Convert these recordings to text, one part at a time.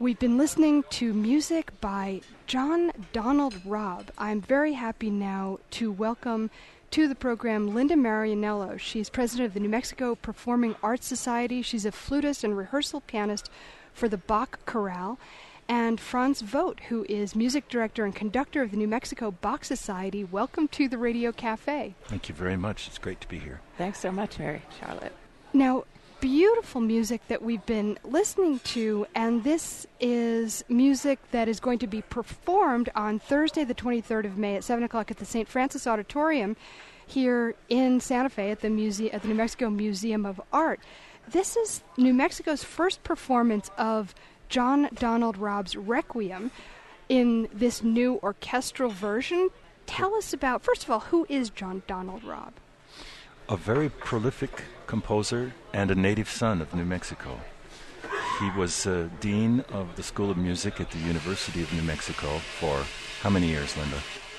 We've been listening to music by John Donald Robb. I'm very happy now to welcome to the program Linda Marianello. She's president of the New Mexico Performing Arts Society. She's a flutist and rehearsal pianist for the Bach Chorale. And Franz Vogt, who is music director and conductor of the New Mexico Bach Society. Welcome to the Radio Cafe. Thank you very much. It's great to be here. Thanks so much, Mary Charlotte. Now, beautiful music that we've been listening to, and this is music that is going to be performed on Thursday, the 23rd of May at 7 o'clock at the St. Francis Auditorium here in Santa Fe at the New Mexico Museum of Art. This is New Mexico's first performance of John Donald Robb's Requiem in this new orchestral version. Tell us about, first of all, who is John Donald Robb? A very prolific composer and a native son of New Mexico. He was dean of the School of Music at the University of New Mexico for how many years, Linda?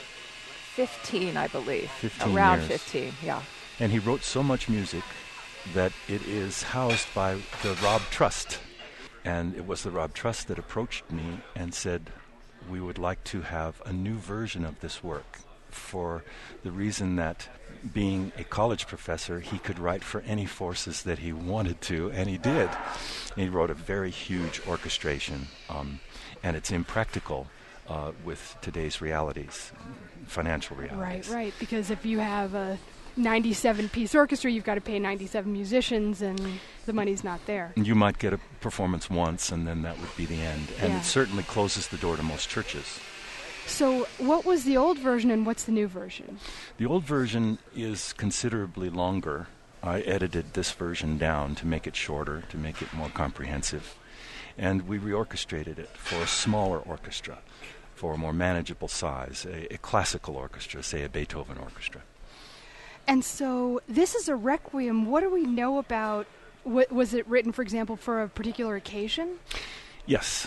15, I believe. 15 Around years. 15, yeah. And he wrote so much music that it is housed by the Robb Trust. And it was the Robb Trust that approached me and said, we would like to have a new version of this work, for the reason that being a college professor, he could write for any forces that he wanted to, and he did. And he wrote a very huge orchestration, and it's impractical with today's realities, financial realities. Right, because if you have a 97-piece orchestra, you've got to pay 97 musicians, and the money's not there. You might get a performance once, and then that would be the end. And it certainly closes the door to most churches. So what was the old version and what's the new version? The old version is considerably longer. I edited this version down to make it shorter, to make it more comprehensive. And we reorchestrated it for a smaller orchestra, for a more manageable size, a classical orchestra, say a Beethoven orchestra. And so this is a requiem. What do we know about, was it written, for example, for a particular occasion? Yes.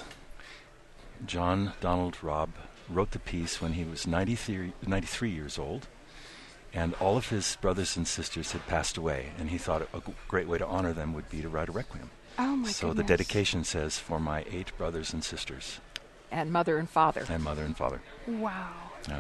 John Donald Robb wrote the piece when he was 93 years old, and all of his brothers and sisters had passed away, and he thought a great way to honor them would be to write a requiem. Oh, my So goodness. the dedication says, for my 8 brothers and sisters. And mother and father. And mother and father. Wow. Yeah.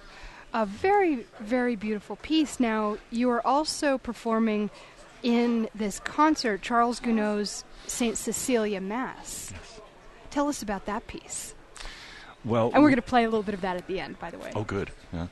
A very, very beautiful piece. Now, you are also performing in this concert Charles Gounod's St. Cecilia Mass. Yes. Tell us about that piece. Well, And we're going to play a little bit of that at the end, by the way. Oh, good. Yeah.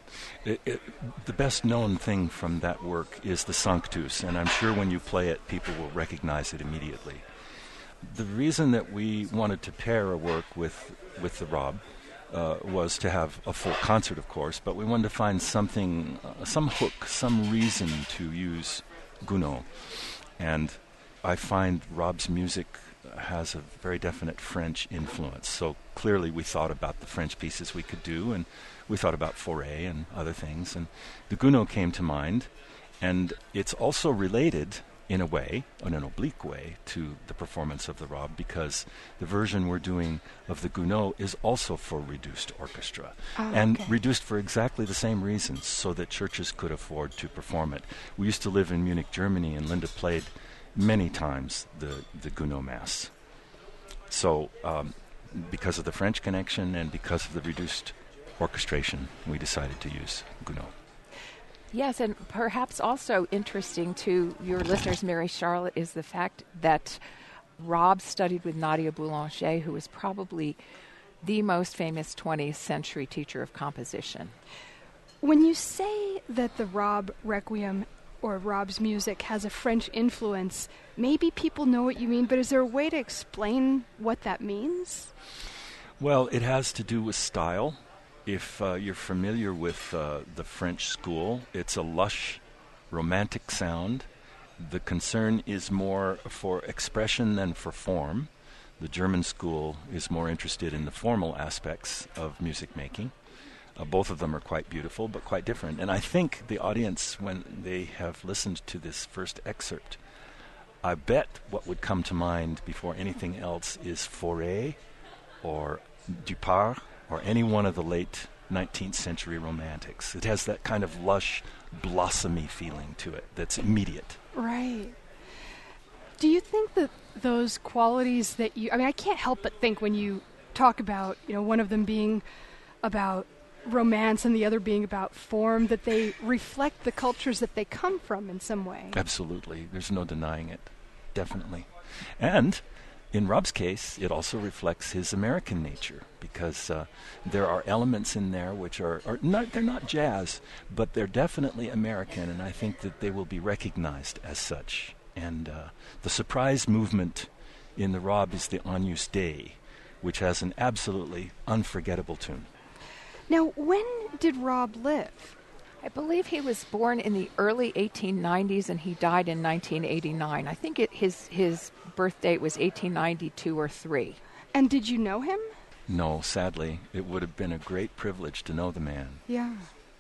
The best-known thing from that work is the Sanctus, and I'm sure when you play it, people will recognize it immediately. The reason that we wanted to pair a work with the Robb was to have a full concert, of course, but we wanted to find something, some hook, some reason to use Gounod. And I find Robb's music has a very definite French influence. So clearly we thought about the French pieces we could do, and we thought about Fauré and other things. And the Gounod came to mind, and it's also related in a way, in an oblique way, to the performance of the Robb, because the version we're doing of the Gounod is also for reduced orchestra, and reduced for exactly the same reasons, so that churches could afford to perform it. We used to live in Munich, Germany, and Linda played many times the Gounod Mass. So because of the French connection and because of the reduced orchestration, we decided to use Gounod. Yes, and perhaps also interesting to your listeners, Mary Charlotte, is the fact that Robb studied with Nadia Boulanger, who was probably the most famous 20th century teacher of composition. When you say that the Robb Requiem or Robb's music has a French influence, maybe people know what you mean, but is there a way to explain what that means? Well, it has to do with style. If you're familiar with the French school, it's a lush, romantic sound. The concern is more for expression than for form. The German school is more interested in the formal aspects of music making. Both of them are quite beautiful, but quite different. And I think the audience, when they have listened to this first excerpt, I bet what would come to mind before anything else is Fauré or Dupas or any one of the late 19th century romantics. It has that kind of lush, blossomy feeling to it that's immediate. Right. Do you think that those qualities that I can't help but think when you talk about, one of them being about romance and the other being about form, that they reflect the cultures that they come from in some way. Absolutely. There's no denying it. Definitely. And in Rob's case, it also reflects his American nature, because there are elements in there which are not, they're not jazz, but they're definitely American, and I think that they will be recognized as such. And the surprise movement in the Rob is the Agnus Dei, which has an absolutely unforgettable tune. Now, when did Rob live? I believe he was born in the early 1890s and he died in 1989. I think his birth date was 1892 or 3. And did you know him? No, sadly. It would have been a great privilege to know the man. Yeah.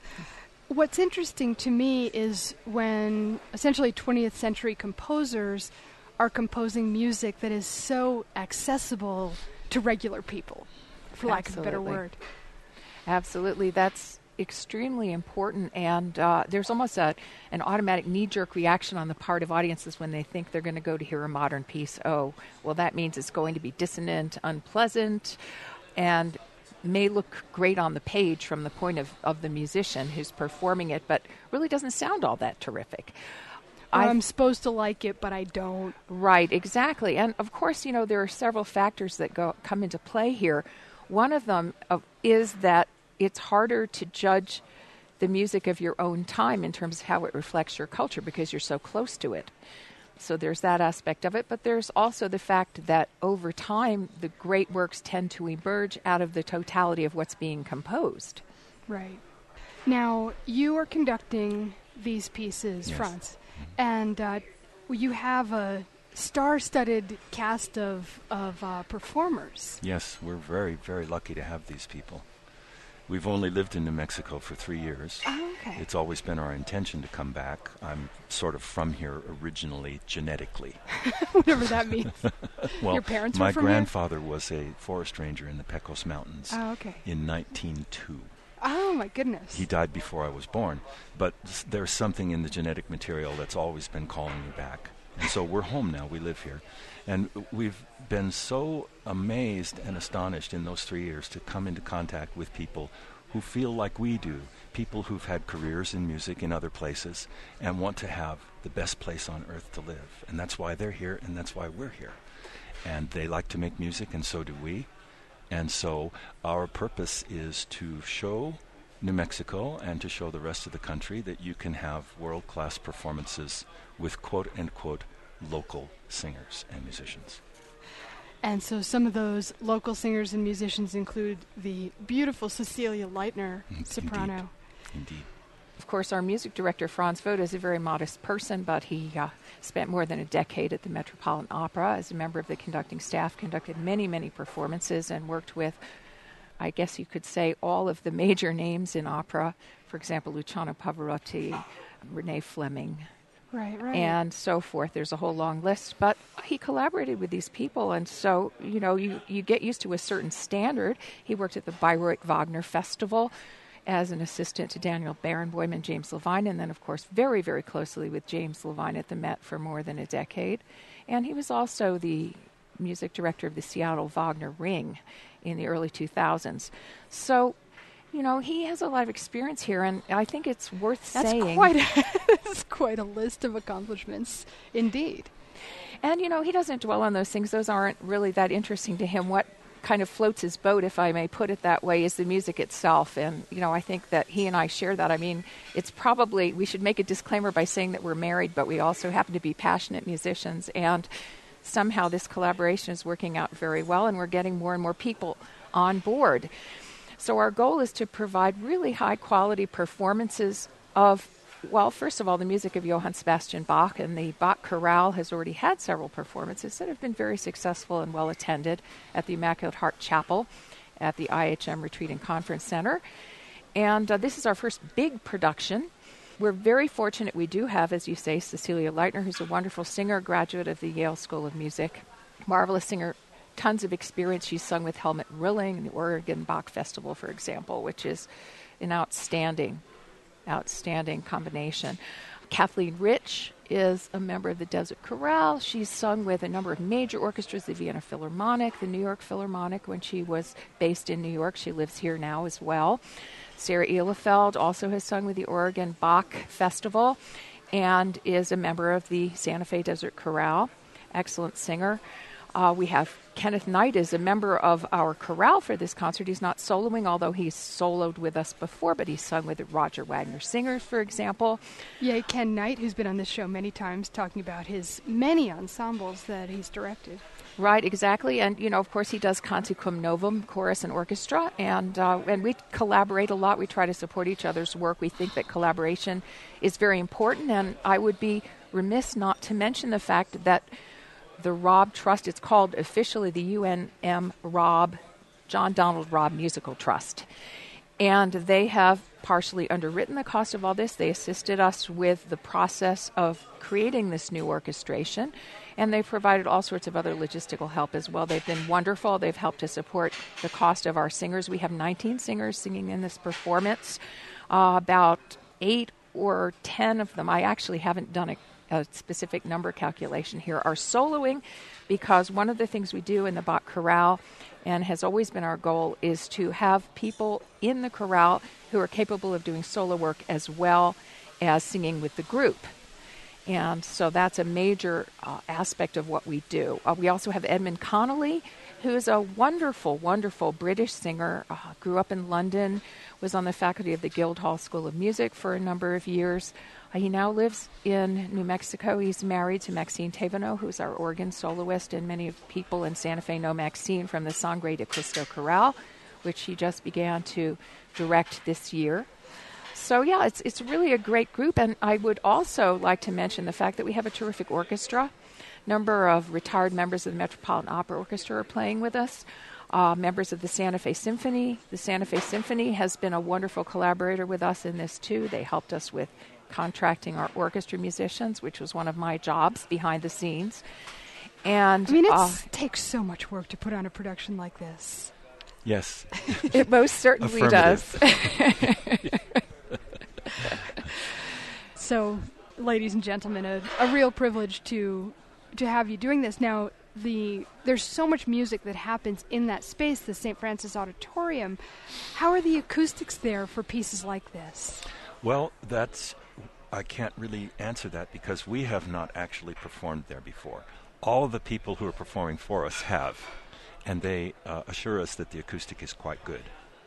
What's interesting to me is when essentially 20th century composers are composing music that is so accessible to regular people, for lack of a better word. Absolutely. That's extremely important, and there's almost an automatic knee-jerk reaction on the part of audiences when they think they're going to go to hear a modern piece. Oh, well, that means it's going to be dissonant, unpleasant, and may look great on the page from the point of the musician who's performing it, but really doesn't sound all that terrific. I'm supposed to like it, but I don't. Right, exactly. And of course, there are several factors that come into play here. One of them is that it's harder to judge the music of your own time in terms of how it reflects your culture because you're so close to it. So there's that aspect of it, but there's also the fact that over time, the great works tend to emerge out of the totality of what's being composed. Right. Now, you are conducting these pieces, yes. Franz, and you have a star-studded cast of performers. Yes, we're very, very lucky to have these people. We've only lived in New Mexico for 3 years. Oh, okay. It's always been our intention to come back. I'm sort of from here originally, genetically. Whatever that means. Well, your parents were my from grandfather was a forest ranger in the Pecos Mountains in 1902. Oh, my goodness. He died before I was born. But there's something in the genetic material that's always been calling me back. And so we're home now. We live here. And we've been so amazed and astonished in those 3 years to come into contact with people who feel like we do, people who've had careers in music in other places and want to have the best place on earth to live. And that's why they're here, and that's why we're here. And they like to make music, and so do we. And so our purpose is to show New Mexico and to show the rest of the country that you can have world-class performances with quote-unquote local singers and musicians. And so some of those local singers and musicians include the beautiful Cecilia Leitner, soprano. Indeed. Of course, our music director, Franz Vogt, is a very modest person, but he spent more than a decade at the Metropolitan Opera as a member of the conducting staff, conducted many, many performances, and worked with, I guess you could say, all of the major names in opera. For example, Luciano Pavarotti, Renee Fleming, right, and so forth. There's a whole long list. But he collaborated with these people, and so, you get used to a certain standard. He worked at the Bayreuth Wagner Festival as an assistant to Daniel Barenboim and James Levine, and then, of course, very, very closely with James Levine at the Met for more than a decade. And he was also the music director of the Seattle Wagner Ring in the early 2000s. So, he has a lot of experience here, and I think it's worth saying. That's quite a list of accomplishments, indeed. And, he doesn't dwell on those things. Those aren't really that interesting to him. What kind of floats his boat, if I may put it that way, is the music itself. And, I think that he and I share that. I mean, it's probably, we should make a disclaimer by saying that we're married, but we also happen to be passionate musicians. And somehow this collaboration is working out very well, and we're getting more and more people on board. So our goal is to provide really high-quality performances of, well, first of all, the music of Johann Sebastian Bach, and the Bach Chorale has already had several performances that have been very successful and well-attended at the Immaculate Heart Chapel at the IHM Retreat and Conference Center. And this is our first big production. We're very fortunate we do have, as you say, Cecilia Leitner, who's a wonderful singer, graduate of the Yale School of Music, marvelous singer, tons of experience. She's sung with Helmut Rilling in the Oregon Bach Festival, for example, which is an outstanding combination. Kathleen Rich is a member of the Desert Chorale. She's sung with a number of major orchestras, the Vienna Philharmonic, the New York Philharmonic when she was based in New York. She lives here now as well. Sarah Ehlefeld also has sung with the Oregon Bach Festival and is a member of the Santa Fe Desert Chorale. Excellent singer. We have Kenneth Knight is a member of our chorale for this concert. He's not soloing, although he's soloed with us before, but he's sung with the Roger Wagner Singers, for example. Yeah, Ken Knight, who's been on this show many times, talking about his many ensembles that he's directed. Right, exactly. And, of course, he does Canti Cum Novum, chorus and orchestra, and we collaborate a lot. We try to support each other's work. We think that collaboration is very important, and I would be remiss not to mention the fact that the Robb Trust, it's called officially the UNM Robb, John Donald Robb Musical Trust. And they have partially underwritten the cost of all this. They assisted us with the process of creating this new orchestration, and they've provided all sorts of other logistical help as well. They've been wonderful. They've helped to support the cost of our singers. We have 19 singers singing in this performance. About 8 or 10 of them, I actually haven't done a specific number calculation here, are soloing, because one of the things we do in the Bach Chorale, and has always been our goal, is to have people in the chorale who are capable of doing solo work as well as singing with the group. And so that's a major aspect of what we do. We also have Edmund Connolly, who is a wonderful, wonderful British singer, grew up in London, was on the faculty of the Guildhall School of Music for a number of years. He now lives in New Mexico. He's married to Maxine Thévenot, who's our organ soloist, and many people in Santa Fe know Maxine from the Sangre de Cristo Chorale, which he just began to direct this year. So, yeah, it's really a great group, and I would also like to mention the fact that we have a terrific orchestra. Number of retired members of the Metropolitan Opera Orchestra are playing with us. Members of the Santa Fe Symphony. The Santa Fe Symphony has been a wonderful collaborator with us in this, too. They helped us with contracting our orchestra musicians, which was one of my jobs behind the scenes. And I mean, it takes so much work to put on a production like this. Yes. It most certainly does. So, ladies and gentlemen, a real privilege to have you doing this. Now, there's so much music that happens in that space, the St. Francis Auditorium. How are the acoustics there for pieces like this? Well, I can't really answer that because we have not actually performed there before. All of the people who are performing for us have, and they assure us that the acoustic is quite good.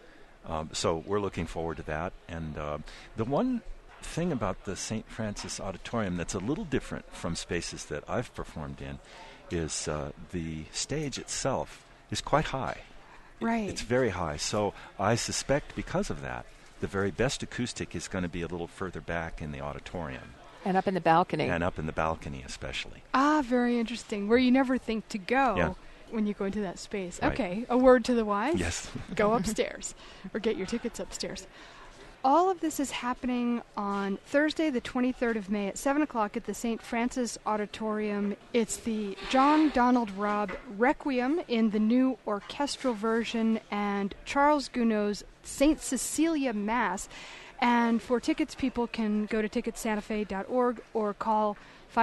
So we're looking forward to that. And the one thing about the St. Francis Auditorium that's a little different from spaces that I've performed in is the stage itself is quite high. Right. It's very high. So I suspect because of that, the very best acoustic is going to be a little further back in the auditorium. And up in the balcony. And up in the balcony especially. Very interesting. Where you never think to go when you go into that space. Right. Okay, a word to the wise. Yes. Go upstairs or get your tickets upstairs. All of this is happening on Thursday, the 23rd of May at 7 o'clock at the St. Francis Auditorium. It's the John Donald Robb Requiem in the new orchestral version and Charles Gounod's St. Cecilia Mass. And for tickets, people can go to ticketsantafe.org or call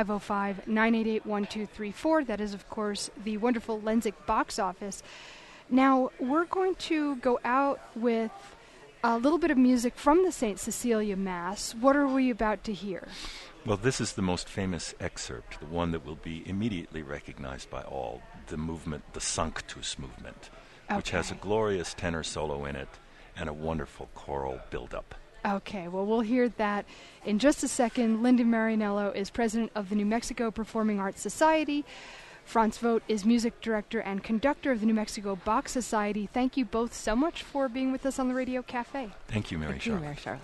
505-988-1234. That is, of course, the wonderful Lenzik box office. Now, we're going to go out with a little bit of music from the St. Cecilia Mass. What are we about to hear? Well, this is the most famous excerpt, the one that will be immediately recognized by all, the movement, the Sanctus movement, which has a glorious tenor solo in it and a wonderful choral build-up. Okay, well, we'll hear that in just a second. Linda Marinello is president of the New Mexico Performing Arts Society. Franz Vogt is music director and conductor of the New Mexico Bach Society. Thank you both so much for being with us on the Radio Cafe. Thank you, Mary Charlotte. Thank you, Mary Charlotte.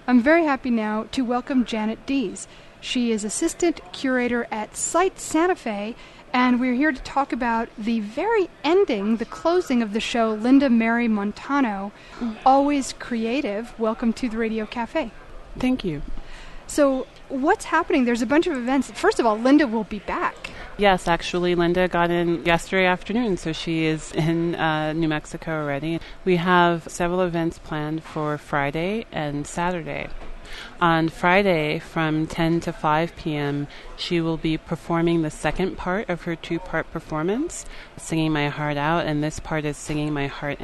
I'm very happy now to welcome Janet Dees. She is assistant curator at Site Santa Fe, and we're here to talk about the very ending, the closing of the show, Linda Mary Montano, Always Creative. Welcome to the Radio Cafe. Thank you. So what's happening? There's a bunch of events. First of all, Linda will be back. Yes, actually, Linda got in yesterday afternoon, so she is in New Mexico already. We have several events planned for Friday and Saturday. On Friday, from 10 to 5 p.m., she will be performing the second part of her two-part performance, Singing My Heart Out, and this part is Singing My Heart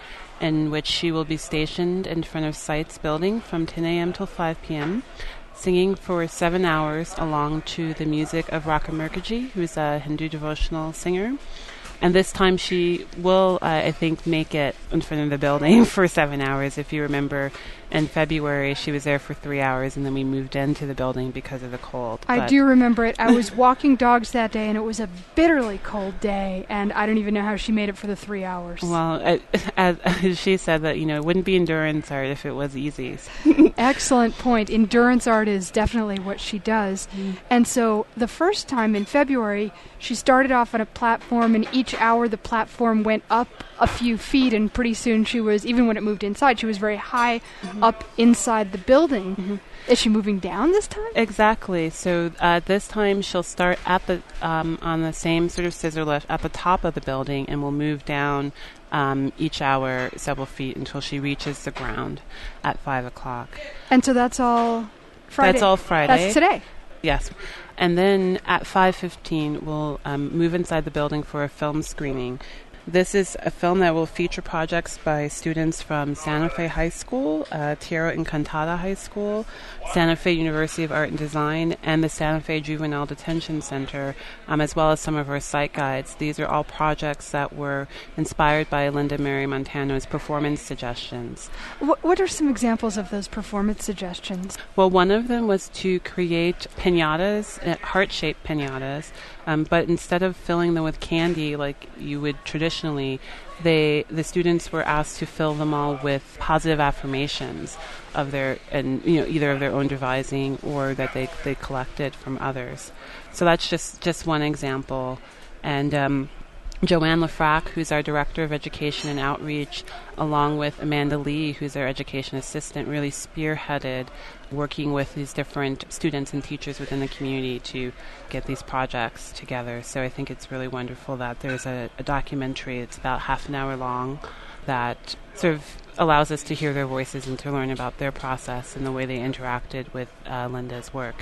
in which she will be stationed in front of Site's building from 10 a.m. till 5 p.m., singing for 7 hours along to the music of Raka Mukherjee, who's a Hindu devotional singer. And this time she will, I think, make it in front of the building for 7 hours. If you remember, in February, she was there for 3 hours, and then we moved into the building because of the cold. I do remember it. I was walking dogs that day, and it was a bitterly cold day, and I don't even know how she made it for the 3 hours. Well, as she said that, it wouldn't be endurance art if it was easy. Excellent point. Endurance art is definitely what she does. And so the first time in February, she started off on a platform, and each hour the platform went up a few feet, and pretty soon she was, even when it moved inside, she was very high up inside the building. Is she moving down this time? Exactly. So this time she'll start at the on the same sort of scissor lift at the top of the building, and will move down each hour several feet until she reaches the ground at 5 o'clock. And so that's all Friday? That's all Friday. That's today? Yes. And then at 5:15, we'll move inside the building for a film screening. This is a film that will feature projects by students from Santa Fe High School, Tierra Encantada High School, Santa Fe University of Art and Design, and the Santa Fe Juvenile Detention Center, as well as some of our site guides. These are all projects that were inspired by Linda Mary Montano's performance suggestions. What are some examples of those performance suggestions? Well, one of them was to create piñatas, heart-shaped piñatas, but instead of filling them with candy like you would traditionally, the students were asked to fill them all with positive affirmations of their, and either of their own devising or that they collected from others. So that's just one example. And Joanne Lafrac, who's our Director of Education and Outreach, along with Amanda Lee, who's our Education Assistant, really spearheaded working with these different students and teachers within the community to get these projects together. So I think it's really wonderful that there's a documentary, it's about half an hour long, that sort of allows us to hear their voices and to learn about their process and the way they interacted with Linda's work.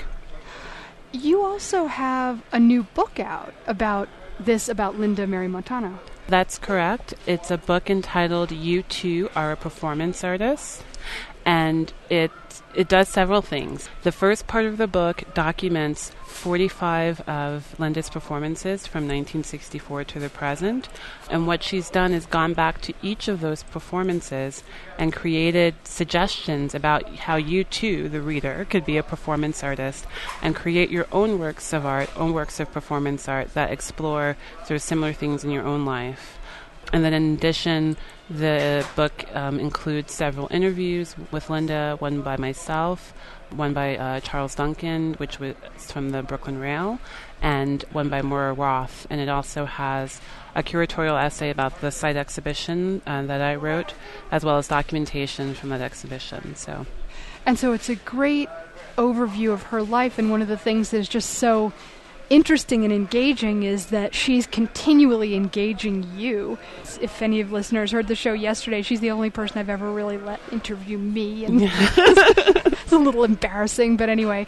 You also have a new book out about Linda Mary Montano. That's correct. It's a book entitled You Too Are a Performance Artist, and it does several things. The first part of the book documents 45 of Linda's performances from 1964 to the present, and what she's done is gone back to each of those performances and created suggestions about how you too, the reader, could be a performance artist and create your own works of art, own works of performance art that explore sort of similar things in your own life. And then in addition, the book includes several interviews with Linda, one by myself, one by Charles Duncan, which was from the Brooklyn Rail, and one by Maura Roth. And it also has a curatorial essay about the site exhibition that I wrote, as well as documentation from that exhibition. And so it's a great overview of her life, and one of the things that is just so interesting and engaging is that she's continually engaging you. If any of listeners heard the show yesterday, she's the only person I've ever really let interview me, and it's a little embarrassing, but anyway.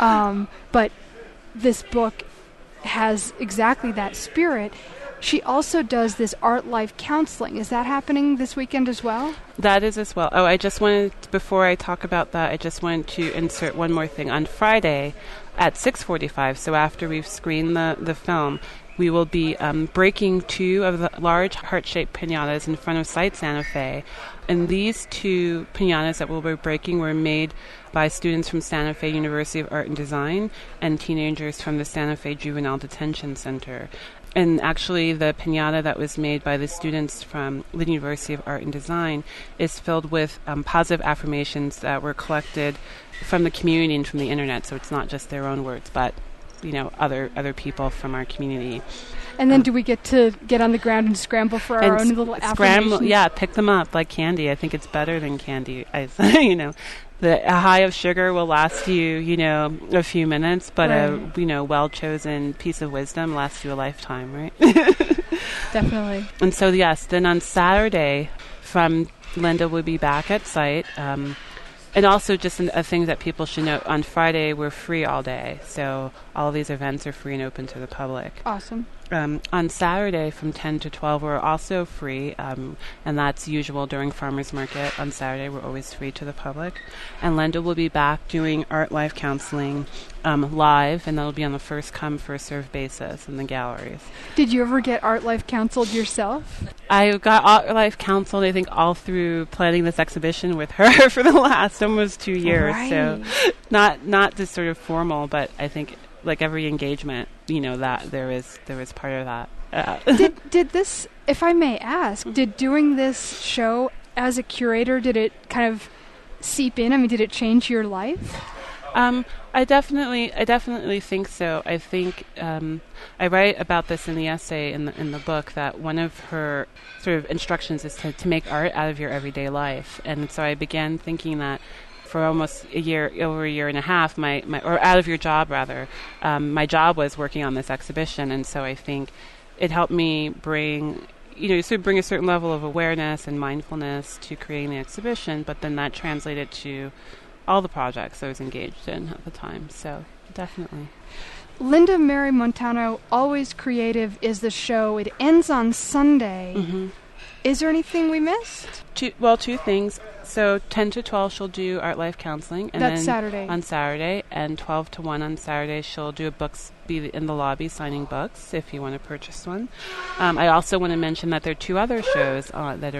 But this book has exactly that spirit. She also does this art life counseling. Is that happening this weekend as well? That is as well. Oh, I just wanted, before I talk about that, I just wanted to insert one more thing. On Friday at 6:45, so after we've screened the film, we will be breaking 2 of the large heart-shaped piñatas in front of Site Santa Fe. And these 2 piñatas that we'll be breaking were made by students from Santa Fe University of Art and Design and teenagers from the Santa Fe Juvenile Detention Center. And actually, the piñata that was made by the students from the University of Art and Design is filled with positive affirmations that were collected from the community and from the internet. So it's not just their own words, but other people from our community. And then do we get to get on the ground and scramble for our own little affirmations? Yeah, pick them up like candy. I think it's better than candy. The high of sugar will last you, a few minutes, but right. A well-chosen piece of wisdom lasts you a lifetime, right? Definitely. And so, yes, then on Saturday, Linda will be back at site. And also just a thing that people should know, on Friday we're free all day. So all of these events are free and open to the public. Awesome. On Saturday from 10 to 12 we're also free, and that's usual during Farmers Market. On Saturday we're always free to the public. And Linda will be back doing art life counseling live, and that'll be on the first come, first served basis in the galleries. Did you ever get art life counseled yourself? I got art life counseled, I think, all through planning this exhibition with her for the last almost 2 years. Right. So not just sort of formal, but I think like every engagement, that there is part of that. Did this, if I may ask, did doing this show as a curator, did it kind of seep in? I mean, did it change your life? I definitely think so. I think I write about this in the essay in the book, that one of her sort of instructions is to make art out of your everyday life, and so I began thinking that for almost over a year and a half, or out of your job rather, my job was working on this exhibition, and so I think it helped me bring a certain level of awareness and mindfulness to creating the exhibition, but then that translated to all the projects I was engaged in at the time. So definitely. Linda Mary Montano, Always Creative, is the show. It ends on Sunday. Mm-hmm. Is there anything we missed? Two things. So 10 to 12 she'll do art life counseling, and that's then Saturday. On Saturday, and 12 to 1 on Saturday she'll do be in the lobby signing books if you want to purchase one. I also want to mention that there are two other shows that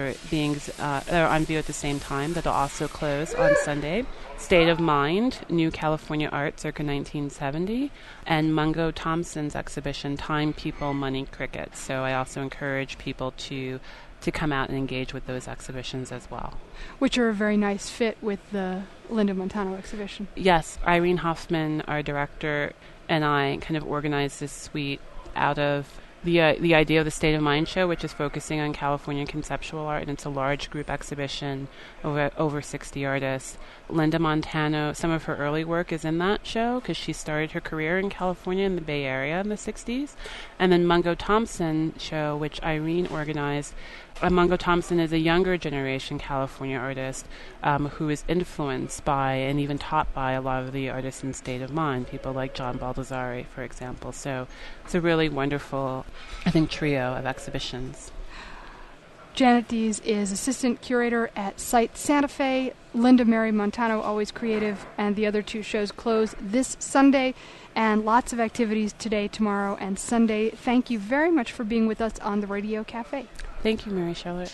are on view at the same time that'll also close on Sunday. State of Mind, New California Art circa 1970, and Mungo Thompson's exhibition Time, People, Money, Crickets. So I also encourage people to come out and engage with those exhibitions as well. Which are a very nice fit with the Linda Montano exhibition. Yes, Irene Hoffman, our director, and I kind of organized this suite out of the idea of the State of Mind show, which is focusing on California conceptual art, and it's a large group exhibition over 60 artists. Linda Montano, some of her early work is in that show because she started her career in California in the Bay Area in the 60s. And then Mungo Thompson show, which Irene organized. Mungo Thompson is a younger generation California artist who is influenced by and even taught by a lot of the artists in State of Mind, people like John Baldessari, for example. So it's a really wonderful, I think, trio of exhibitions. Janet Dees is assistant curator at Site Santa Fe. Linda Mary Montano, Always Creative, and the other two shows close this Sunday, and lots of activities today, tomorrow, and Sunday. Thank you very much for being with us on the Radio Cafe. Thank you, Mary Charlotte.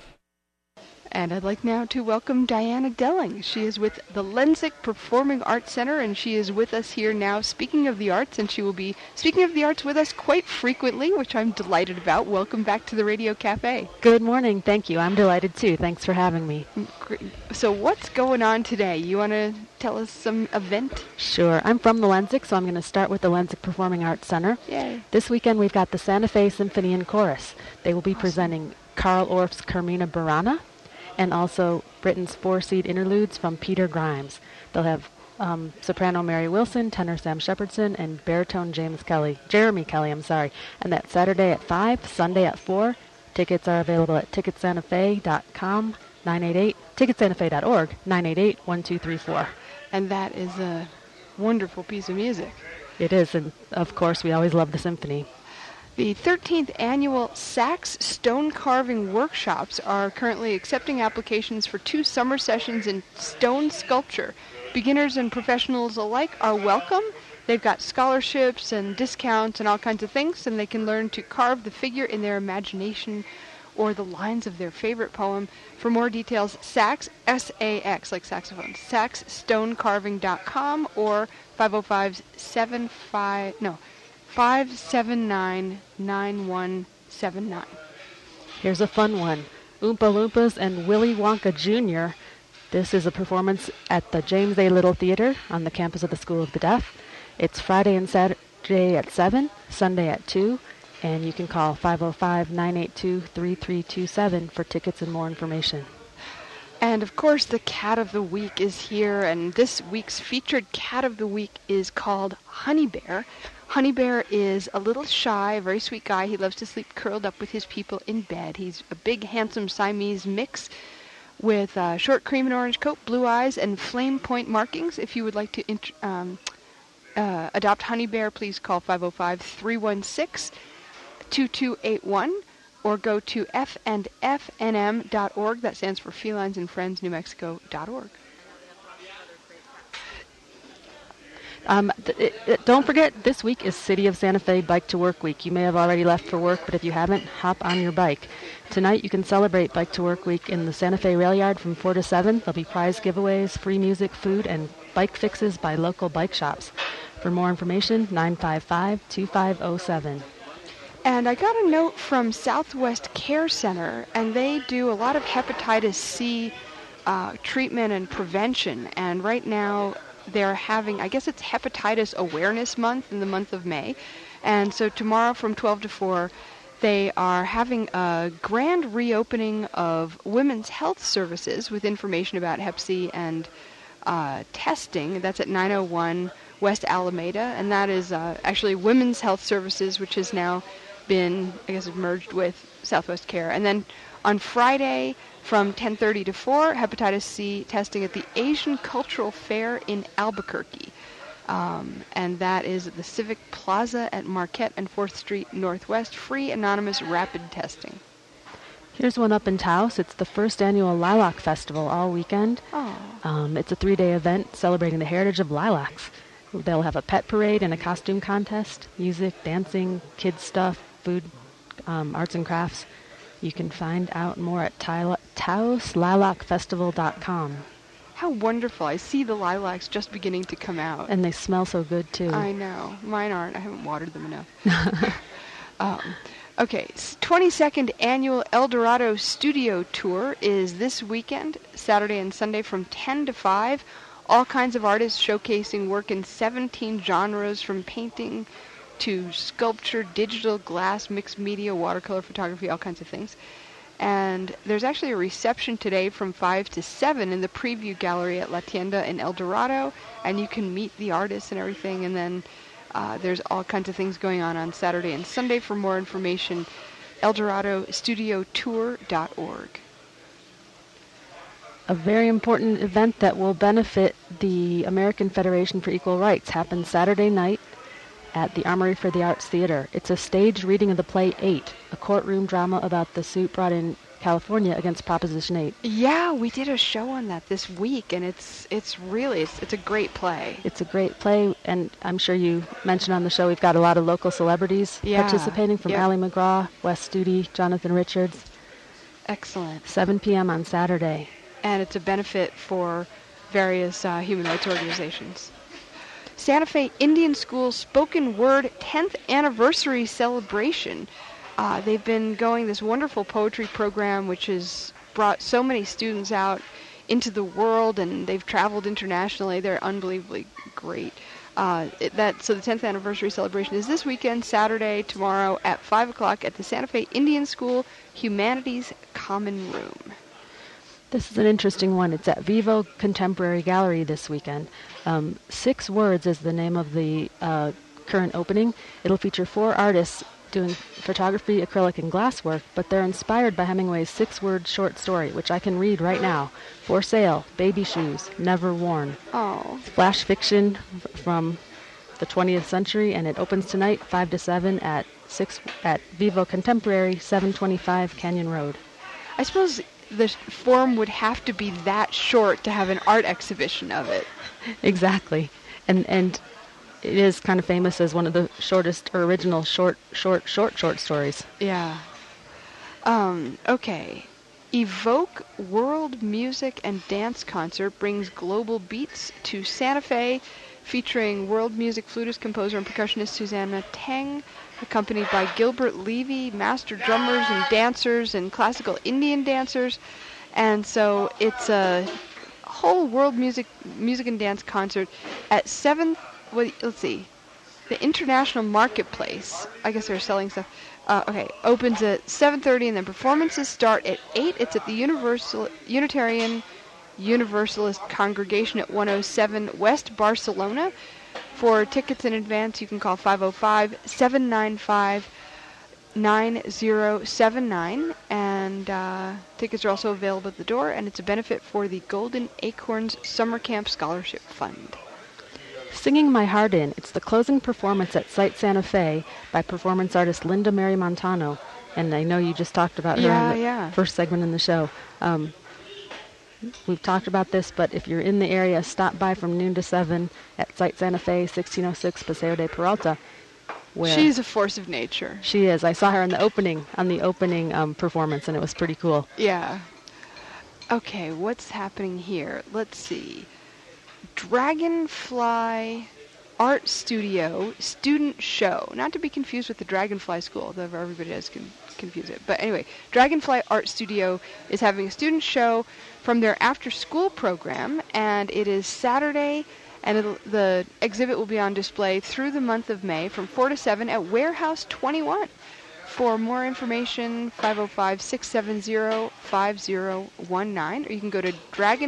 And I'd like now to welcome Diana Delling. She is with the Lensic Performing Arts Center, and she is with us here now speaking of the arts, and she will be speaking of the arts with us quite frequently, which I'm delighted about. Welcome back to the Radio Cafe. Good morning. Thank you. I'm delighted, too. Thanks for having me. Great. So what's going on today? You want to tell us some event? Sure. I'm from the Lensic, so I'm going to start with the Lensic Performing Arts Center. Yay. This weekend we've got the Santa Fe Symphony and Chorus. They will be presenting Carl Orff's Carmina Burana, and also Britain's Four-Seed Interludes from Peter Grimes. They'll have soprano Mary Wilson, tenor Sam Shepardson, and baritone Jeremy Kelly, and that's Saturday at 5, Sunday at 4. Tickets are available at ticketsantafe.com, 988, ticketsantafe.org, 988-1234. And that is a wonderful piece of music. It is, and of course we always love the symphony. The 13th annual Sax Stone Carving Workshops are currently accepting applications for 2 summer sessions in stone sculpture. Beginners and professionals alike are welcome. They've got scholarships and discounts and all kinds of things, and they can learn to carve the figure in their imagination or the lines of their favorite poem. For more details, Sax, S-A-X, like saxophone, saxstonecarving.com or 505-75, no, 579-9179. Here's a fun one. Oompa Loompas and Willy Wonka Jr. This is a performance at the James A. Little Theater on the campus of the School of the Deaf. It's Friday and Saturday at 7, Sunday at 2, and you can call 505-982-3327 for tickets and more information. And of course, the Cat of the Week is here, and this week's featured Cat of the Week is called Honey Bear. Honey Bear is a little shy, very sweet guy. He loves to sleep curled up with his people in bed. He's a big, handsome Siamese mix with short cream and orange coat, blue eyes, and flame point markings. If you would like to adopt Honey Bear, please call 505-316-2281 or go to fandfnm.org. That stands for Felines and Friends New Mexico.org. Don't forget, this week is City of Santa Fe Bike to Work Week. You may have already left for work, but if you haven't, hop on your bike. Tonight you can celebrate Bike to Work Week in the Santa Fe Rail Yard from 4 to 7. There'll be prize giveaways, free music, food, and bike fixes by local bike shops. For more information, 955-2507. And I got a note from Southwest Care Center, and they do a lot of hepatitis C treatment and prevention. And right now they're having, I guess it's Hepatitis Awareness Month in the month of May. And so tomorrow from 12 to 4, they are having a grand reopening of women's health services with information about Hep C and testing. That's at 901 West Alameda, and that is actually Women's Health Services, which has now been, I guess, merged with Southwest Care. And then on Friday from 10:30 to 4, hepatitis C testing at the Asian Cultural Fair in Albuquerque. And that is at the Civic Plaza at Marquette and 4th Street Northwest, free anonymous rapid testing. Here's one up in Taos. It's the first annual Lilac Festival all weekend. Oh. It's a 3-day event celebrating the heritage of lilacs. They'll have a pet parade and a costume contest, music, dancing, kids stuff, food, arts and crafts. You can find out more at TaosLilacFestival.com. How wonderful. I see the lilacs just beginning to come out. And they smell so good, too. I know. Mine aren't. I haven't watered them enough. Okay, 22nd Annual El Dorado Studio Tour is this weekend, Saturday and Sunday from 10 to 5. All kinds of artists showcasing work in 17 genres, from painting to sculpture, digital, glass, mixed media, watercolor photography, all kinds of things. And there's actually a reception today from 5 to 7 in the preview gallery at La Tienda in El Dorado, and you can meet the artists and everything. And then there's all kinds of things going on Saturday and Sunday. For more information, ElDoradoStudioTour.org. A very important event that will benefit the American Federation for Equal Rights happens Saturday night at the Armory for the Arts Theater. It's a staged reading of the play 8, a courtroom drama about the suit brought in California against Proposition 8. Yeah, we did a show on that this week, and it's a great play. It's a great play, and I'm sure you mentioned on the show we've got a lot of local celebrities participating, from Ally McGraw, Wes Studi, Jonathan Richards. Excellent. 7 p.m. on Saturday. And it's a benefit for various human rights organizations. Santa Fe Indian School Spoken Word 10th Anniversary Celebration. They've been going this wonderful poetry program, which has brought so many students out into the world, and they've traveled internationally. They're unbelievably great. So the 10th Anniversary Celebration is this weekend, Saturday, tomorrow at 5 o'clock at the Santa Fe Indian School Humanities Common Room. This is an interesting one. It's at Vivo Contemporary Gallery this weekend. 6 Words is the name of the current opening. It'll feature 4 artists doing photography, acrylic, and glass work, but they're inspired by Hemingway's 6-word short story, which I can read right now. For Sale, Baby Shoes, Never Worn. Oh. Flash fiction from the 20th century, and it opens tonight, 5 to 7 at Vivo Contemporary, 725 Canyon Road. I suppose the form would have to be that short to have an art exhibition of it. Exactly. And it is kind of famous as one of the shortest or original short stories. Yeah. Okay. Evoke World Music and Dance Concert brings global beats to Santa Fe, featuring world music flutist, composer, and percussionist Susanna Teng, accompanied by Gilbert Levy, master drummers and dancers and classical Indian dancers. And so it's a whole world music and dance concert at the International Marketplace. I guess they're selling stuff. Opens at 7:30, and then performances start at 8. It's at the Unitarian Universalist Congregation at 107 West Barcelona. For tickets in advance, you can call 505-795-9079, and tickets are also available at the door, and it's a benefit for the Golden Acorns Summer Camp Scholarship Fund. Singing My Heart In, it's the closing performance at Site Santa Fe by performance artist Linda Mary Montano, and I know you just talked about her in the first segment in the show. We've talked about this, but if you're in the area, stop by from noon to 7 at Site Santa Fe, 1606 Paseo de Peralta. Where she's a force of nature. She is. I saw her on the opening performance, and it was pretty cool. Yeah. Okay, what's happening here? Let's see. Dragonfly Art Studio student show. Not to be confused with the Dragonfly School, though everybody does confuse it. But anyway, Dragonfly Art Studio is having a student show from their after-school program, and it is Saturday, and the exhibit will be on display through the month of May from 4 to 7 at Warehouse 21. For more information, 505-670-5019, or you can go to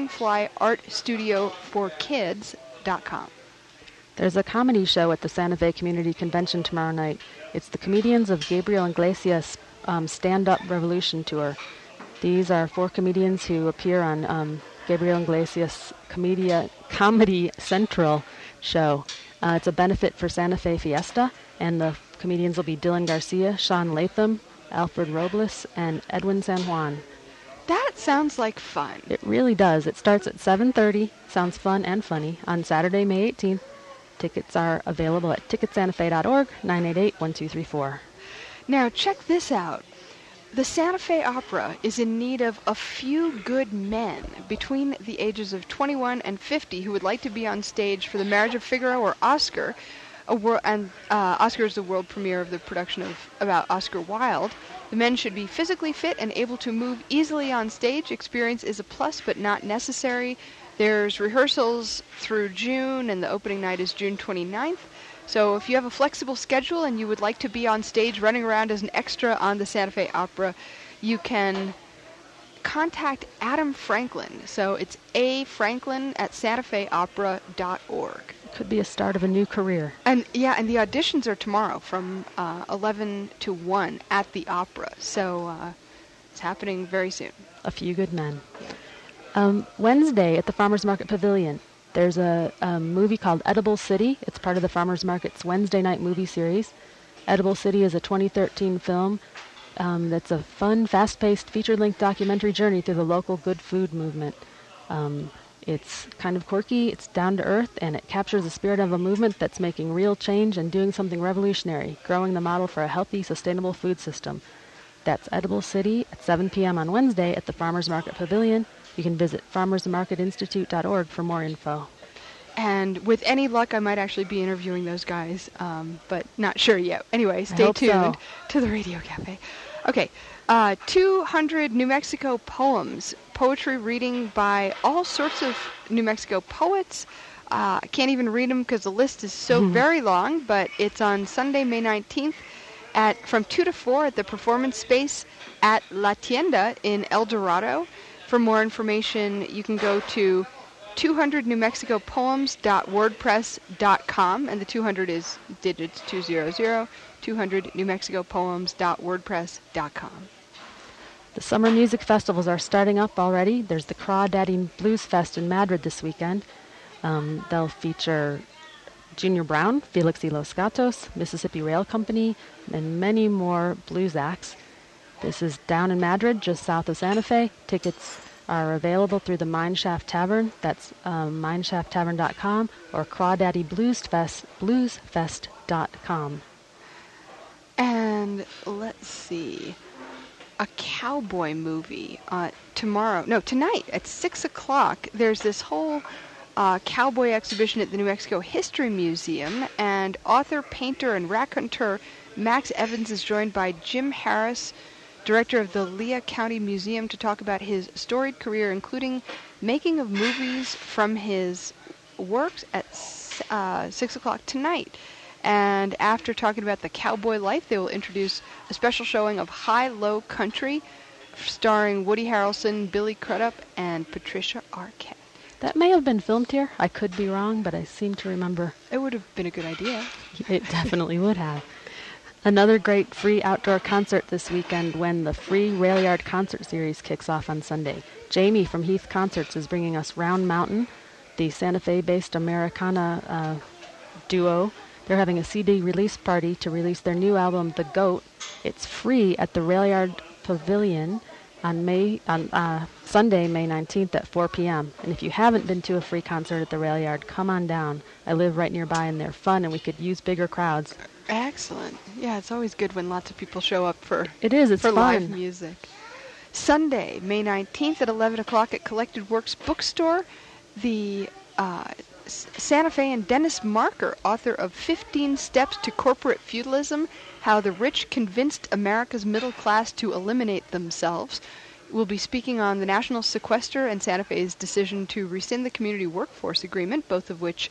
dragonflyartstudioforkids.com. There's a comedy show at the Santa Fe Community Convention tomorrow night. It's the comedians of Gabriel Iglesias' Stand-Up Revolution Tour. These are 4 comedians who appear on Gabriel Iglesias' Comedy Central show. It's a benefit for Santa Fe Fiesta, and the comedians will be Dylan Garcia, Sean Latham, Alfred Robles, and Edwin San Juan. That sounds like fun. It really does. It starts at 7:30. Sounds fun and funny on Saturday, May 18th. Tickets are available at ticketsantafe.org, 988-1234. Now, check this out. The Santa Fe Opera is in need of a few good men between the ages of 21 and 50 who would like to be on stage for The Marriage of Figaro or Oscar. Oscar is the world premiere of the production about Oscar Wilde. The men should be physically fit and able to move easily on stage. Experience is a plus, but not necessary. There's rehearsals through June, and the opening night is June 29th. So if you have a flexible schedule and you would like to be on stage running around as an extra on the Santa Fe Opera, you can contact Adam Franklin. So it's afranklin@santafeopera.org. Could be a start of a new career. And the auditions are tomorrow from 11 to 1 at the opera. So it's happening very soon. A few good men. Wednesday at the Farmers Market Pavilion, there's a movie called Edible City. It's part of the Farmers Market's Wednesday night movie series. Edible City is a 2013 film that's a fun, fast-paced, feature-length documentary journey through the local good food movement. It's kind of quirky, it's down to earth, and it captures the spirit of a movement that's making real change and doing something revolutionary, growing the model for a healthy, sustainable food system. That's Edible City at 7 p.m. on Wednesday at the Farmers Market Pavilion. You can visit farmersmarketinstitute.org for more info. And with any luck, I might actually be interviewing those guys, but not sure yet. Anyway, stay tuned to the Radio Cafe. Okay, 200 New Mexico poems, poetry reading by all sorts of New Mexico poets. I can't even read them because the list is so very long, but it's on Sunday, May 19th from 2 to 4 at the Performance Space at La Tienda in El Dorado. For more information, you can go to 200newmexicopoems.wordpress.com, and the 200 is digits 200, 200newmexicopoems.wordpress.com. The summer music festivals are starting up already. There's the Crawdaddy Blues Fest in Madrid this weekend. They'll feature Junior Brown, Felix y Los Gatos, Mississippi Rail Company, and many more blues acts. This is down in Madrid, just south of Santa Fe. Tickets are available through the Mineshaft Tavern. That's mineshaft.tavern.com or crawdaddybluesfest.com. And let's see. A cowboy movie tonight at 6 o'clock. There's this whole cowboy exhibition at the New Mexico History Museum, and author, painter, and raconteur Max Evans is joined by Jim Harris, director of the Lea County Museum, to talk about his storied career, including making of movies from his works at 6 o'clock tonight. And after talking about the cowboy life, they will introduce a special showing of High Low Country, starring Woody Harrelson, Billy Crudup, and Patricia Arquette. That may have been filmed here. I could be wrong, but I seem to remember. It would have been a good idea. It definitely would have. Another great free outdoor concert this weekend when the free Rail Yard concert series kicks off on Sunday. Jamie from Heath Concerts is bringing us Round Mountain, the Santa Fe-based Americana duo. They're having a CD release party to release their new album, The Goat. It's free at the Rail Yard Pavilion on Sunday, May 19th at 4 p.m. And if you haven't been to a free concert at the Rail Yard, come on down. I live right nearby and they're fun and we could use bigger crowds. Excellent. Yeah, it's always good when lots of people show up for it's fun. Live music. Sunday, May 19th at 11 o'clock at Collected Works Bookstore, the Santa Fe and Dennis Marker, author of 15 Steps to Corporate Feudalism, How the Rich Convinced America's Middle Class to Eliminate Themselves, will be speaking on the national sequester and Santa Fe's decision to rescind the community workforce agreement, both of which,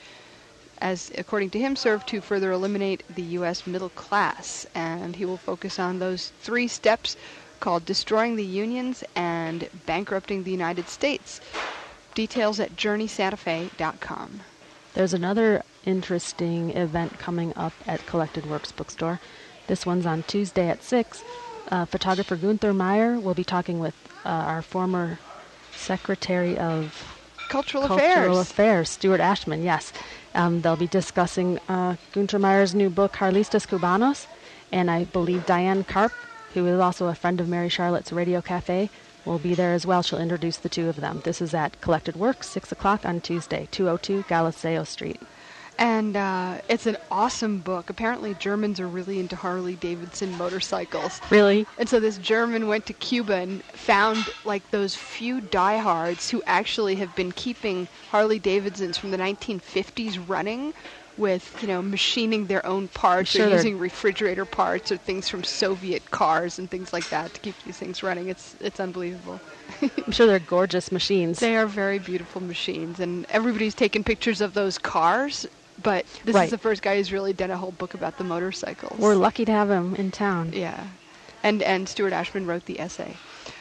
as according to him, serve to further eliminate the U.S. middle class. And he will focus on those 3 steps called Destroying the Unions and Bankrupting the United States. Details at JourneySantaFe.com. There's another interesting event coming up at Collected Works Bookstore. This one's on Tuesday at 6. Photographer Gunther Meyer will be talking with our former Secretary of Cultural Affairs, Stuart Ashman, yes. They'll be discussing Gunther Meyer's new book, Harlistas Cubanos, and I believe Diane Karp, who is also a friend of Mary Charlotte's Radio Cafe, will be there as well. She'll introduce the two of them. This is at Collected Works, 6 o'clock on Tuesday, 202 Galileo Street. And it's an awesome book. Apparently Germans are really into Harley-Davidson motorcycles. Really? And so this German went to Cuba and found like those few diehards who actually have been keeping Harley-Davidsons from the 1950s running with, machining their own parts or using refrigerator parts or things from Soviet cars and things like that to keep these things running. It's unbelievable. I'm sure they're gorgeous machines. They are very beautiful machines, and everybody's taken pictures of those cars, but this is the first guy who's really done a whole book about the motorcycles. We're lucky to have him in town. Yeah. And Stuart Ashman wrote the essay.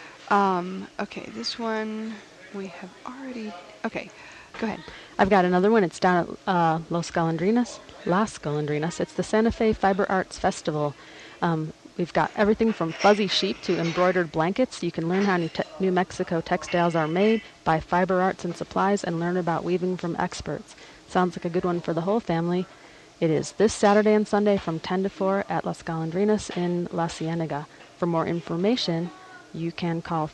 Okay, this one we have already... Okay, go ahead. I've got another one. It's down at Las Golondrinas. It's the Santa Fe Fiber Arts Festival. We've got everything from fuzzy sheep to embroidered blankets. You can learn how New Mexico textiles are made, buy fiber arts and supplies, and learn about weaving from experts. Sounds like a good one for the whole family. It is this Saturday and Sunday from 10 to 4 at Las Golondrinas in La Cienega. For more information, you can call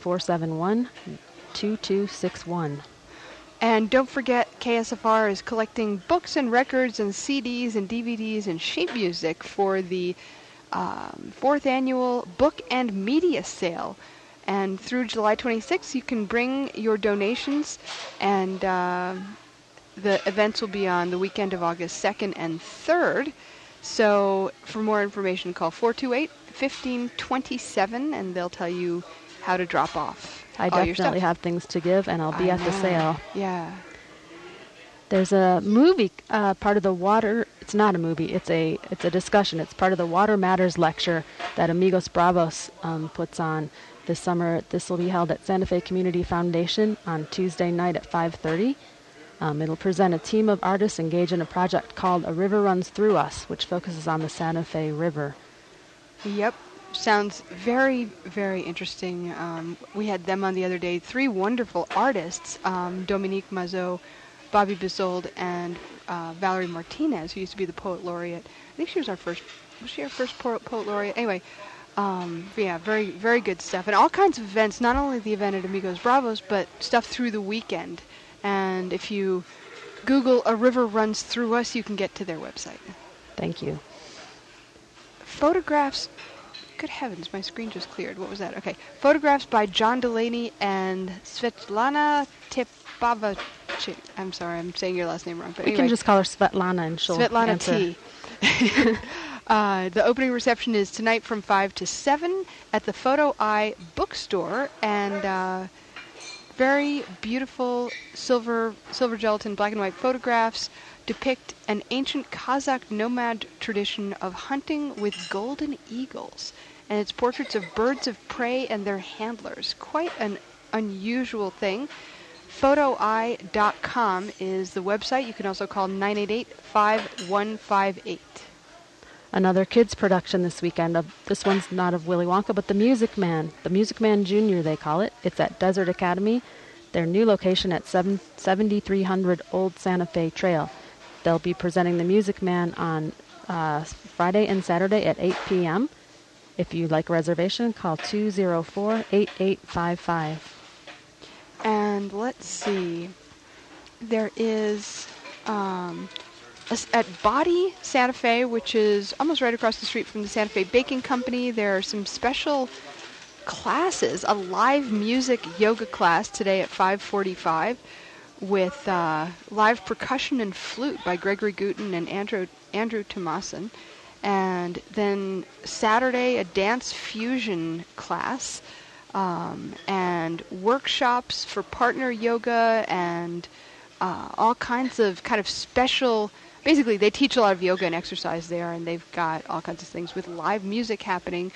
471-2261. And don't forget, KSFR is collecting books and records and CDs and DVDs and sheet music for the 4th annual Book and Media Sale. And through July 26th, you can bring your donations, and the events will be on the weekend of August 2nd and 3rd. So for more information, call 428-1527, and they'll tell you how to drop off. I definitely have things to give, and I'll be at the sale. Yeah. There's a movie part of the water. It's not a movie. It's a discussion. It's part of the Water Matters lecture that Amigos Bravos puts on this summer. This will be held at Santa Fe Community Foundation on Tuesday night at 5:30. It'll present a team of artists engaged in a project called A River Runs Through Us, which focuses on the Santa Fe River. Yep. Sounds very, very interesting. We had them on the other day. 3 wonderful artists, Dominique Mazot, Bobby Bisold, and Valerie Martinez, who used to be the Poet Laureate. I think she was our first Poet Laureate? Anyway, yeah, very, very good stuff. And all kinds of events, not only the event at Amigos Bravos, but stuff through the weekend. And if you Google A River Runs Through Us, you can get to their website. Thank you. Photographs... Good heavens, my screen just cleared. What was that? Okay. Photographs by John Delaney and Svetlana I'm sorry, I'm saying your last name wrong. But We anyway, can just call her Svetlana, and she'll Svetlana answer. T. The opening reception is tonight from 5 to 7 at the Photo Eye bookstore, and very beautiful silver gelatin black and white photographs depict an ancient Kazakh nomad tradition of hunting with golden eagles, and it's portraits of birds of prey and their handlers. Quite an unusual thing. PhotoEye.com is the website. You can also call 988-5158. Another kids production this weekend. This one's not of Willy Wonka, but The Music Man Junior, they call it. It's at Desert Academy, their new location at 7300 Old Santa Fe Trail. They'll be presenting The Music Man on Friday and Saturday at 8 p.m. If you'd like a reservation, call 204-8855. And let's see, there is at Body Santa Fe, which is almost right across the street from the Santa Fe Baking Company, there are some special classes, a live music yoga class today at 5:45 with live percussion and flute by Gregory Guten and Andrew Tomasin. And then Saturday, a dance fusion class, and workshops for partner yoga and all kinds of kind of special. Basically, they teach a lot of yoga and exercise there, and they've got all kinds of things with live music happening.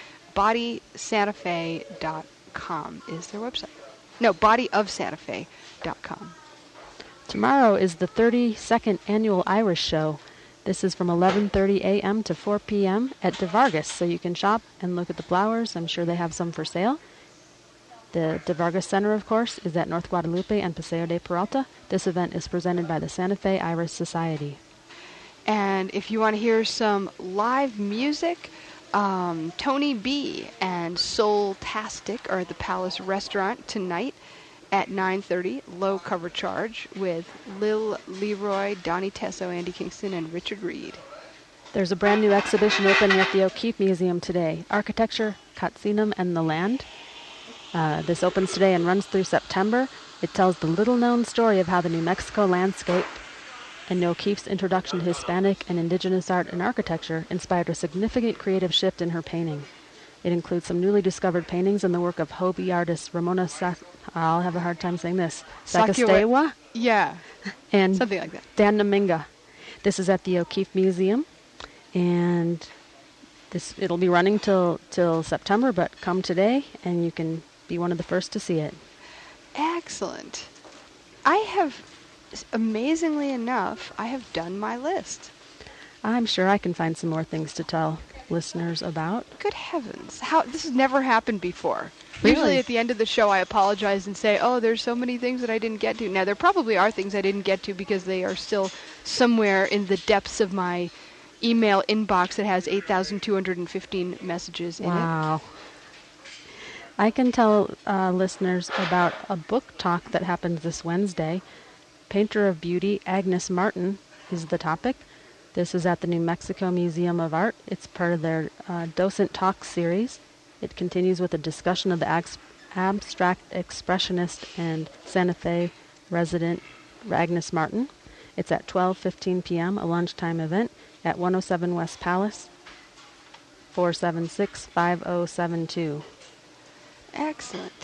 BodySantaFe.com is their website. No, BodyOfSantaFe.com. Tomorrow is the 32nd Annual Irish Show. This is from 11:30 a.m. to 4 p.m. at De Vargas, so you can shop and look at the flowers. I'm sure they have some for sale. The De Vargas Center, of course, is at North Guadalupe and Paseo de Peralta. This event is presented by the Santa Fe Irish Society. And if you want to hear some live music, Tony B and Soul-tastic are at the Palace Restaurant tonight at 9:30, low cover charge, with Lil Leroy, Donnie Tesso, Andy Kingston, and Richard Reed. There's a brand new exhibition opening at the O'Keeffe Museum today, Architecture, Katsinam, and the Land. This opens today and runs through September. It tells the little-known story of how the New Mexico landscape and O'Keeffe's introduction to Hispanic and indigenous art and architecture inspired a significant creative shift in her painting. It includes some newly discovered paintings and the work of Hobie artist Ramona I'll have a hard time saying this. Sakastewa? Yeah, And something like that. Dan Naminga. This is at the O'Keeffe Museum, and it'll be running till September, but come today and you can be one of the first to see it. Excellent. Amazingly enough, I have done my list. I'm sure I can find some more things to tell listeners about. Good heavens. This has never happened before. Really? Usually at the end of the show I apologize and say, oh, there's so many things that I didn't get to. Now, there probably are things I didn't get to because they are still somewhere in the depths of my email inbox that has 8,215 messages in it. Wow. I can tell listeners about a book talk that happens this Wednesday. Painter of Beauty, Agnes Martin, is the topic. This is at the New Mexico Museum of Art. It's part of their Docent Talk series. It continues with a discussion of the abstract expressionist and Santa Fe resident Agnes Martin. It's at 12:15 p.m., a lunchtime event at 107 West Palace, 476-5072. Excellent.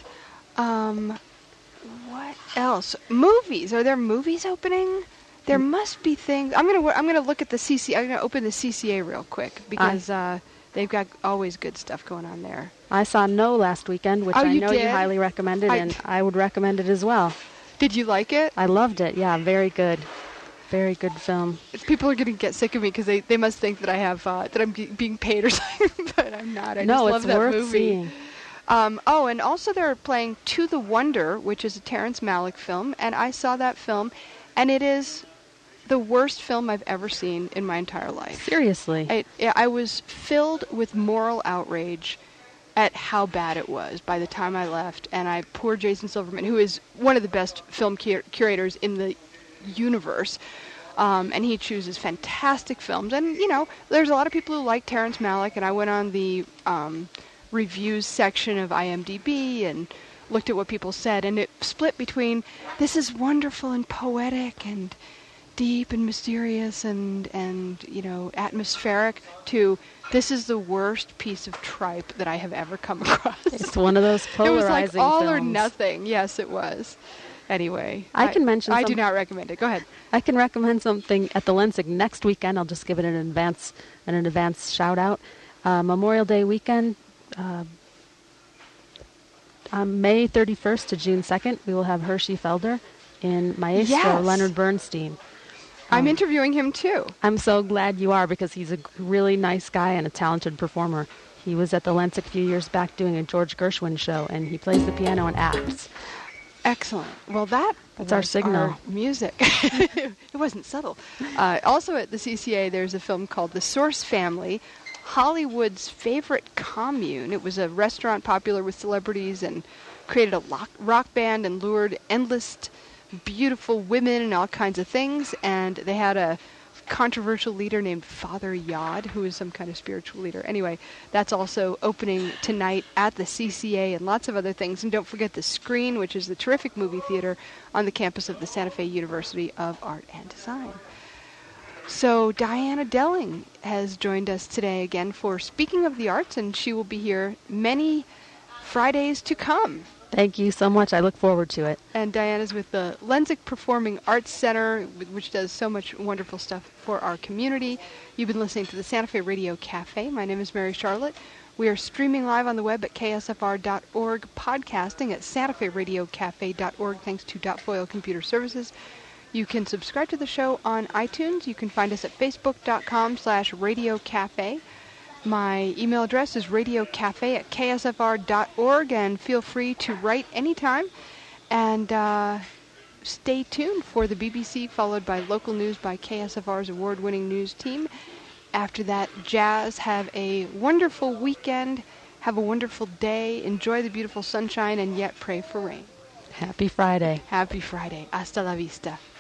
What else? Movies. Are there movies opening? There must be things. I'm gonna look at the CCA. I'm gonna open the CCA real quick because they've got always good stuff going on there. I saw No last weekend, which Oh, I you know you did? highly recommended, and I would recommend it as well. Did you like it? I loved it. Yeah, very good. Very good film. People are going to get sick of me because they must think that I have that I'm being paid or something, but I'm not. I just love it's that worth movie. seeing. And also they're playing To the Wonder, which is a Terrence Malick film, and I saw that film, and it is the worst film I've ever seen in my entire life. Seriously. I was filled with moral outrage at how bad it was by the time I left, and poor Jason Silverman, who is one of the best film curators in the universe, and he chooses fantastic films. And, there's a lot of people who like Terrence Malick, and I went on the reviews section of IMDb and looked at what people said, and it split between this is wonderful and poetic and deep and mysterious and atmospheric to this is the worst piece of tripe that I have ever come across. It's one of those polarizing It was like all films. or nothing. Yes, it was. Anyway, I can mention I do not recommend it. Go ahead. I can recommend something at the Lenzig next weekend. I'll just give it an advance shout out. Memorial Day weekend, on May 31st to June 2nd, we will have Hershey Felder in Maestro Yes. Leonard Bernstein. I'm interviewing him too. I'm so glad you are because he's a really nice guy and a talented performer. He was at the Lenzig a few years back doing a George Gershwin show, and he plays the piano and acts. Excellent. Well, that's our signal. Our music. It wasn't subtle. Also at the CCA, there's a film called The Source Family, Hollywood's favorite commune. It was a restaurant popular with celebrities and created a rock band and lured endless beautiful women and all kinds of things. And they had a controversial leader named Father Yod, who is some kind of spiritual leader. Anyway, that's also opening tonight at the CCA and lots of other things. And don't forget the Screen, which is the terrific movie theater on the campus of the Santa Fe University of Art and Design. So Diana Delling has joined us today again for Speaking of the Arts, and she will be here many Fridays to come. Thank you so much. I look forward to it. And Diana's with the Lenzig Performing Arts Center, which does so much wonderful stuff for our community. You've been listening to the Santa Fe Radio Cafe. My name is Mary Charlotte. We are streaming live on the web at ksfr.org, podcasting at santaferadiocafe.org, thanks to Foil Computer Services. You can subscribe to the show on iTunes. You can find us at facebook.com/radiocafe. My email address is radiocafe@ksfr.org, and feel free to write anytime. And stay tuned for the BBC, followed by local news by KSFR's award-winning news team. After that, jazz. Have a wonderful weekend. Have a wonderful day. Enjoy the beautiful sunshine, and yet pray for rain. Happy Friday. Happy Friday. Hasta la vista.